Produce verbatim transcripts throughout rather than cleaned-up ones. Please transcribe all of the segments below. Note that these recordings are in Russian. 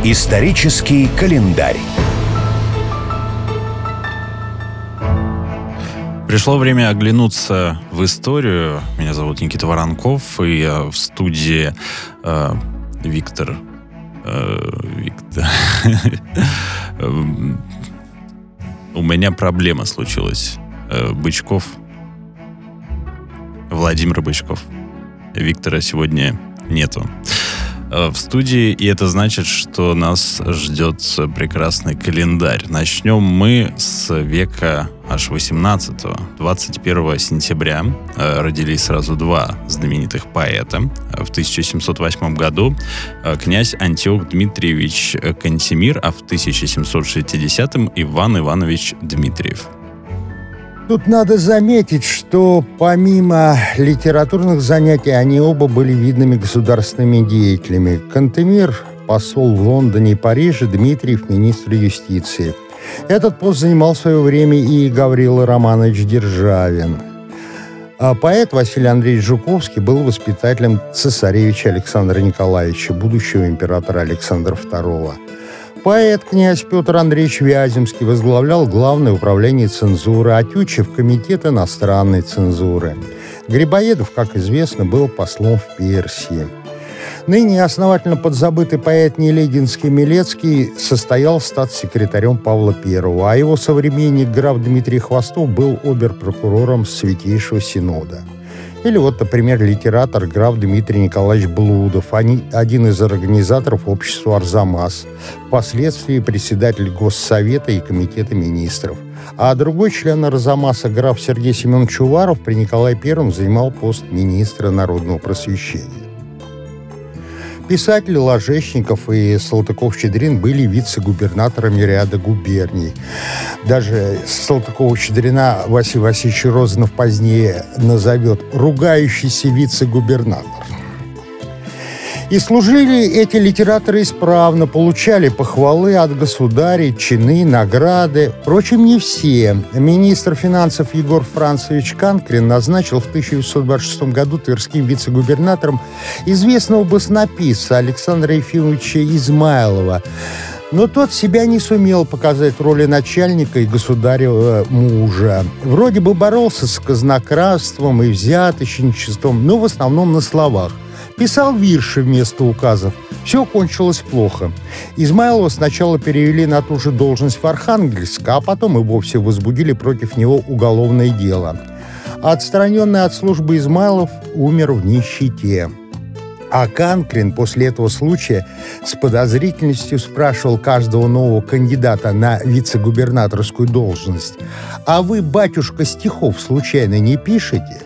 Исторический календарь. Пришло время оглянуться в историю. Меня зовут Никита Воронков, и я в студии э, Виктор... Э, Виктор... У меня проблема случилась. Бычков. Владимир Бычков. Виктора сегодня нету в студии, и это значит, что нас ждет прекрасный календарь. Начнем мы с века аж восемнадцатого. двадцать первого сентября родились сразу два знаменитых поэта. В тысяча семьсот восьмом году князь Антиох Дмитриевич Кантемир, а в тысяча семьсот шестидесятом Иван Иванович Дмитриев. Тут надо заметить, что помимо литературных занятий они оба были видными государственными деятелями. Кантемир – посол в Лондоне и Париже, Дмитриев – министр юстиции. Этот пост занимал в свое время и Гаврила Романович Державин. А поэт Василий Андреевич Жуковский был воспитателем цесаревича Александра Николаевича, будущего императора Александра второго. Поэт князь Петр Андреевич Вяземский возглавлял Главное управление цензуры, а Тютчев – Комитет иностранной цензуры. Грибоедов, как известно, был послом в Персии. Ныне основательно подзабытый поэт Нелединский Милецкий состоял статс-секретарем Павла Первого, а его современник граф Дмитрий Хвостов был обер-прокурором Святейшего Синода. Или вот, например, литератор граф Дмитрий Николаевич Блудов, один из организаторов общества «Арзамас», впоследствии председатель Госсовета и Комитета министров. А другой член «Арзамаса» граф Сергей Семенович Уваров при Николае Первом занимал пост министра народного просвещения. Писатели Ложечников и Салтыков-Щедрин были вице-губернаторами ряда губерний. Даже Салтыкова-Щедрина Василий Васильевич Розанов позднее назовет «ругающийся вице-губернатор». И служили эти литераторы исправно, получали похвалы от государей, чины, награды. Впрочем, не все. Министр финансов Егор Францевич Канкрин назначил в тысяча девятьсот двадцать шестом году тверским вице-губернатором известного баснописца Александра Ефимовича Измайлова. Но тот себя не сумел показать в роли начальника и государева мужа. Вроде бы боролся с казнократством и взяточничеством, но в основном на словах. Писал вирши вместо указов. Все кончилось плохо. Измайлова сначала перевели на ту же должность в Архангельск, а потом и вовсе возбудили против него уголовное дело. Отстраненный от службы Измайлов умер в нищете. А Канкрин после этого случая с подозрительностью спрашивал каждого нового кандидата на вице-губернаторскую должность: «А вы, батюшка, стихов случайно не пишете?»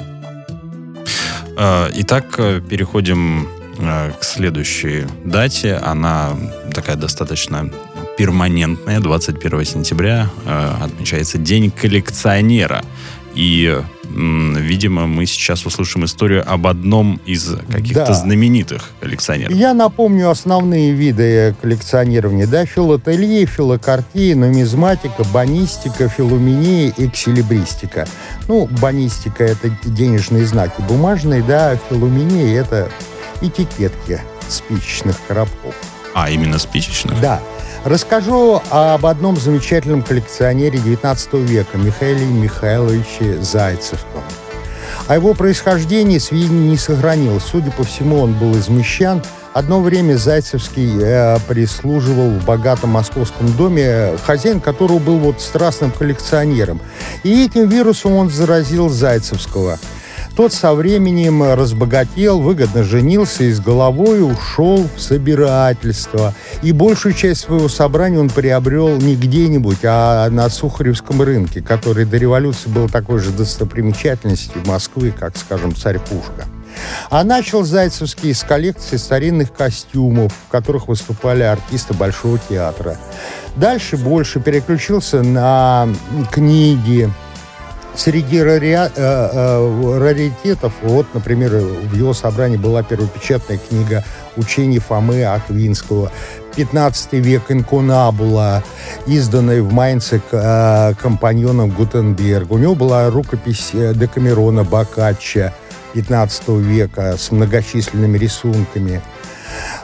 Итак, переходим к следующей дате. Она такая достаточно перманентная. двадцать первого сентября отмечается День коллекционера. И, видимо, мы сейчас услышим историю об одном из каких-то да. знаменитых коллекционеров. Я напомню основные виды коллекционирования. Да? Филателия, филокартия, нумизматика, бонистика, филумения, эксилибристика. Ну, бонистика – это денежные знаки бумажные, да, филумения – это этикетки спичечных коробков. А, именно спичечных? Да. Расскажу об одном замечательном коллекционере девятнадцатого века, Михаиле Михайловиче Зайцевском. О его происхождении сведений не сохранилось. Судя по всему, он был из мещан. Одно время Зайцевский э, прислуживал в богатом московском доме, хозяин которого был вот страстным коллекционером. И этим вирусом он заразил Зайцевского. Тот со временем разбогател, выгодно женился и с головой ушел в собирательство. И большую часть своего собрания он приобрел не где-нибудь, а на Сухаревском рынке, который до революции был такой же достопримечательностью Москвы, как, скажем, Царь Пушка. А начал Зайцевский с коллекции старинных костюмов, в которых выступали артисты Большого театра. Дальше больше переключился на книги. Среди рари... э, э, раритетов, вот, например, в его собрании была первопечатная книга «Учение Фомы Аквинского», пятнадцатый век «Инкунабула», изданная в Майнце э, компаньоном Гутенберга. У него была рукопись Декамерона Боккаччо пятнадцатого века с многочисленными рисунками.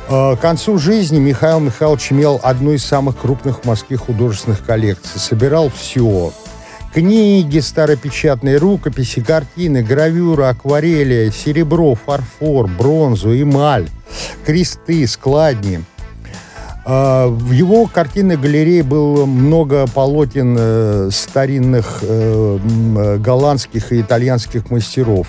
К концу жизни Михаил Михайлович имел одну из самых крупных в Москве художественных коллекций. Собирал все. Книги, старопечатные рукописи, картины, гравюры, акварели, серебро, фарфор, бронзу, эмаль, кресты, складни. В его картинной галерее было много полотен старинных голландских и итальянских мастеров.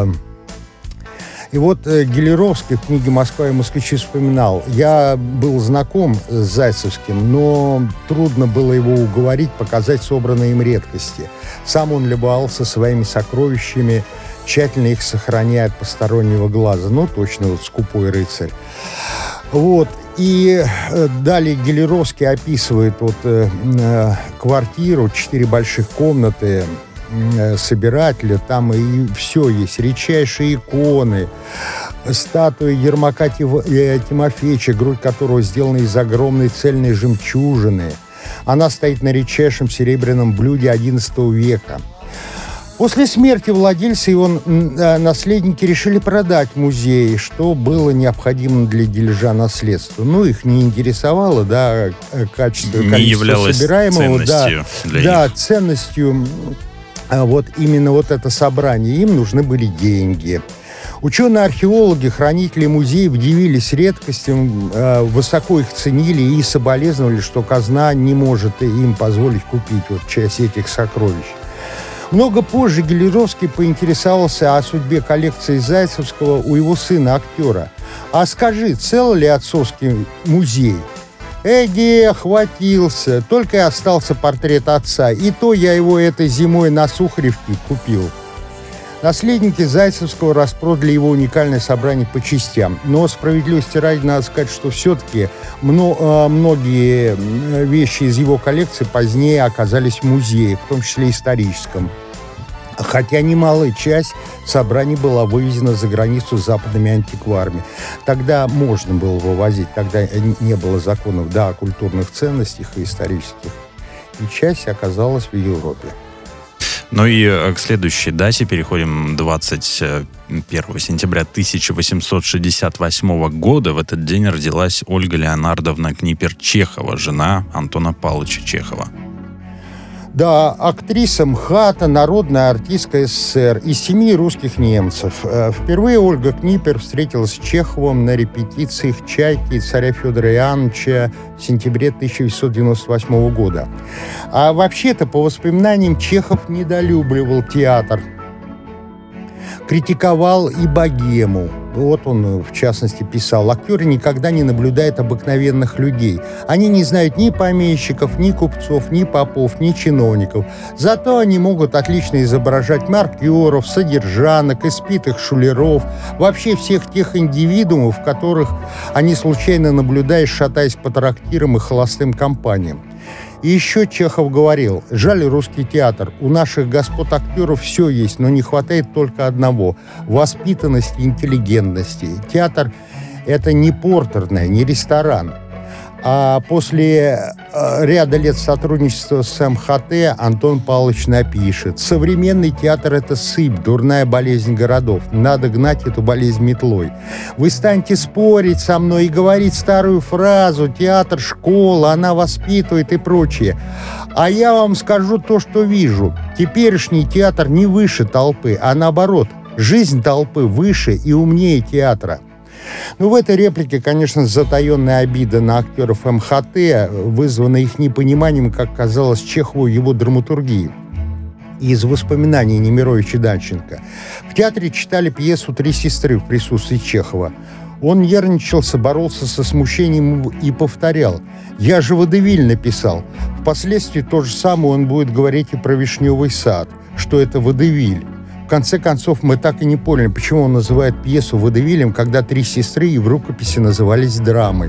И вот Гелеровский в книге «Москва и москвичи» вспоминал: «Я был знаком с Зайцевским, но трудно было его уговорить показать собранные им редкости. Сам он любовался своими сокровищами, тщательно их сохраняя от постороннего глаза». Ну, точно, вот скупой рыцарь. Вот. И далее Гелеровский описывает вот, э, квартиру, четыре больших комнаты собирателя, там и все есть, редчайшие иконы, статуи Ермака Тимофеевича, грудь которого сделана из огромной цельной жемчужины. Она стоит на редчайшем серебряном блюде одиннадцатого века. После смерти владельца его наследники решили продать музей, что было необходимо для дележа наследства. Ну, их не интересовало, да, качество, не количество собираемого. Да, для да, них. ценностью вот именно вот это собрание. Им нужны были деньги. Ученые-археологи, хранители музеев дивились редкостям, высоко их ценили и соболезновали, что казна не может им позволить купить вот часть этих сокровищ. Много позже Гелеровский поинтересовался о судьбе коллекции Зайцевского у его сына, актера. «А скажи, цел ли отцовский музей?» «Эге, хватился. Только и остался портрет отца. И то я его этой зимой на Сухаревке купил». Наследники Зайцевского распродали его уникальное собрание по частям. Но справедливости ради надо сказать, что все-таки многие вещи из его коллекции позднее оказались в музее, в том числе историческом. Хотя немалая часть собраний была вывезена за границу западными антикварами. Тогда можно было вывозить, тогда не было законов, да, о культурных ценностях и исторических. И часть оказалась в Европе. Ну и к следующей дате переходим. Двадцать первого сентября тысяча восемьсот шестьдесят восьмого года. В этот день родилась Ольга Леонардовна Книпер-Чехова, жена Антона Павловича Чехова. Да, актриса МХАТа, народная артистка СССР, из семьи русских немцев. Впервые Ольга Книпер встретилась с Чеховым на репетициях «Чайки» и «Царя Федора Иоанновича» в сентябре тысяча восемьсот девяносто восьмого года. А вообще-то, по воспоминаниям, Чехов недолюбливал театр, критиковал и богему. Вот он, в частности, писал: «Актеры никогда не наблюдают обыкновенных людей. Они не знают ни помещиков, ни купцов, ни попов, ни чиновников. Зато они могут отлично изображать маркеров, содержанок, испитых шулеров, вообще всех тех индивидуумов, которых они случайно наблюдают, шатаясь по трактирам и холостым компаниям». И еще Чехов говорил: «Жаль русский театр. У наших господ актеров все есть, но не хватает только одного – воспитанности и интеллигентности. Театр – это не портерная, не ресторан». А после ряда лет сотрудничества с МХТ Антон Павлович напишет: «Современный театр – это сыпь, дурная болезнь городов. Надо гнать эту болезнь метлой. Вы станете спорить со мной и говорить старую фразу: театр – школа, она воспитывает и прочее. А я вам скажу то, что вижу. Теперешний театр не выше толпы, а наоборот, жизнь толпы выше и умнее театра». Ну, в этой реплике, конечно, затаенная обида на актеров МХТ, вызванная их непониманием, как казалось Чехову, его драматургии. Из воспоминаний Немировича Данченко. В театре читали пьесу «Три сестры» в присутствии Чехова. Он нервничался, боролся со смущением и повторял: «Я же водевиль написал». Впоследствии то же самое он будет говорить и про «Вишневый сад», что это водевиль. В конце концов, мы так и не поняли, почему он называет пьесу водевилем, когда «Три сестры» и в рукописи назывались драмой.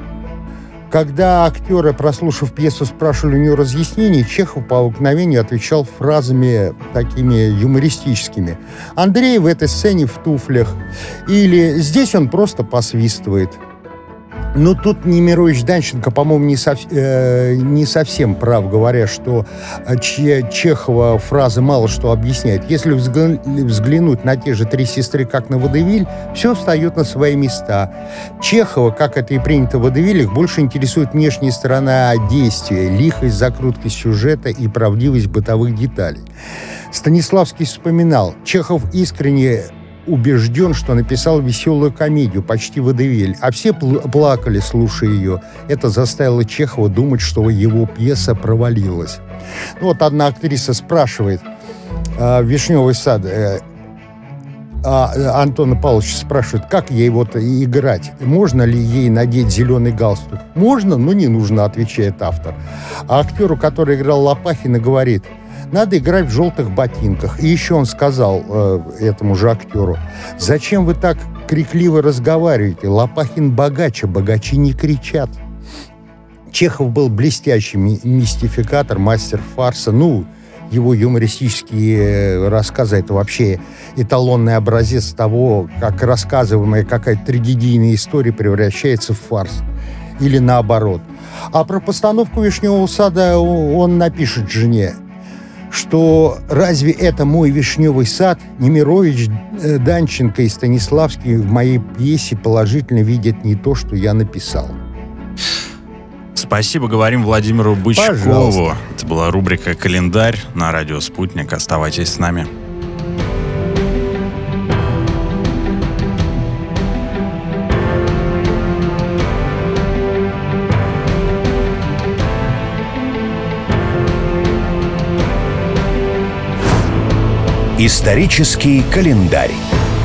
Когда актеры, прослушав пьесу, спрашивали у него разъяснений, Чехов по обыкновению отвечал фразами такими юмористическими: «Андрей в этой сцене в туфлях», или «здесь он просто посвистывает». Но тут Немирович Данченко, по-моему, не, сов, э, не совсем прав, говоря, что Че, Чехова фраза мало что объясняет. Если взглянуть на те же «Три сестры», как на водевиль, все встает на свои места. Чехова, как это и принято в водевилях, больше интересует внешняя сторона действия, лихость закрутки сюжета и правдивость бытовых деталей. Станиславский вспоминал, Чехов искренне убежден, что написал веселую комедию, почти водевиль, а все пл- плакали, слушая ее. Это заставило Чехова думать, что его пьеса провалилась. Ну, вот одна актриса спрашивает, э, «Вишневый сад», э, а Антона Павловича спрашивает, как ей вот играть, можно ли ей надеть зеленый галстук. «Можно, но не нужно», отвечает автор. А актеру, который играл Лопахина, говорит, надо играть в желтых ботинках. И еще он сказал э, этому же актеру, зачем вы так крикливо разговариваете? Лопахин богаче, богачи не кричат. Чехов был блестящий ми- мистификатор, мастер фарса. Ну, его юмористические рассказы — это вообще эталонный образец того, как рассказываемая какая-то трагедийная история превращается в фарс. Или наоборот. А про постановку «Вишневого сада» он напишет жене, что разве это мой вишневый сад? Немирович, Данченко и Станиславский в моей пьесе положительно видят не то, что я написал. Спасибо, говорим Владимиру Бычкову. Пожалуйста. Это была рубрика «Календарь» на радио «Спутник». Оставайтесь с нами. Исторический календарь.